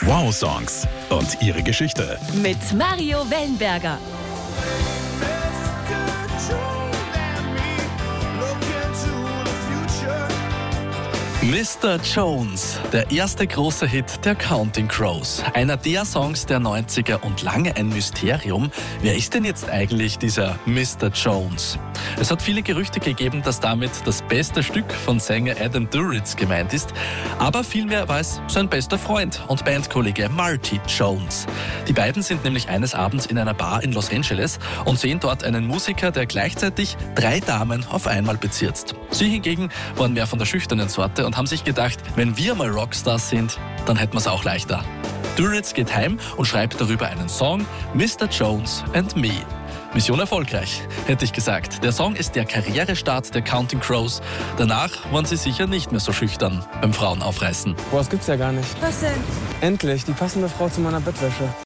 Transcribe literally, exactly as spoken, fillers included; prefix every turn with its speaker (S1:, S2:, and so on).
S1: Wow-Songs und ihre Geschichte.
S2: Mit Mario Wellenberger.
S3: Mister Jones, der erste große Hit der Counting Crows. Einer der Songs der neunziger und lange ein Mysterium. Wer ist denn jetzt eigentlich dieser Mister Jones? Es hat viele Gerüchte gegeben, dass damit das beste Stück von Sänger Adam Duritz gemeint ist. Aber vielmehr war es sein bester Freund und Bandkollege Marty Jones. Die beiden sind nämlich eines Abends in einer Bar in Los Angeles und sehen dort einen Musiker, der gleichzeitig drei Damen auf einmal bezirzt. Sie hingegen waren mehr von der schüchternen Sorte und haben sich gedacht, wenn wir mal Rockstars sind, dann hätten wir es auch leichter. Duritz geht heim und schreibt darüber einen Song, Mister Jones and Me. Mission erfolgreich, hätte ich gesagt. Der Song ist der Karrierestart der Counting Crows. Danach waren sie sicher nicht mehr so schüchtern beim Frauenaufreißen.
S4: Boah, das gibt's ja gar nicht.
S5: Was denn?
S4: Endlich, die passende Frau zu meiner Bettwäsche.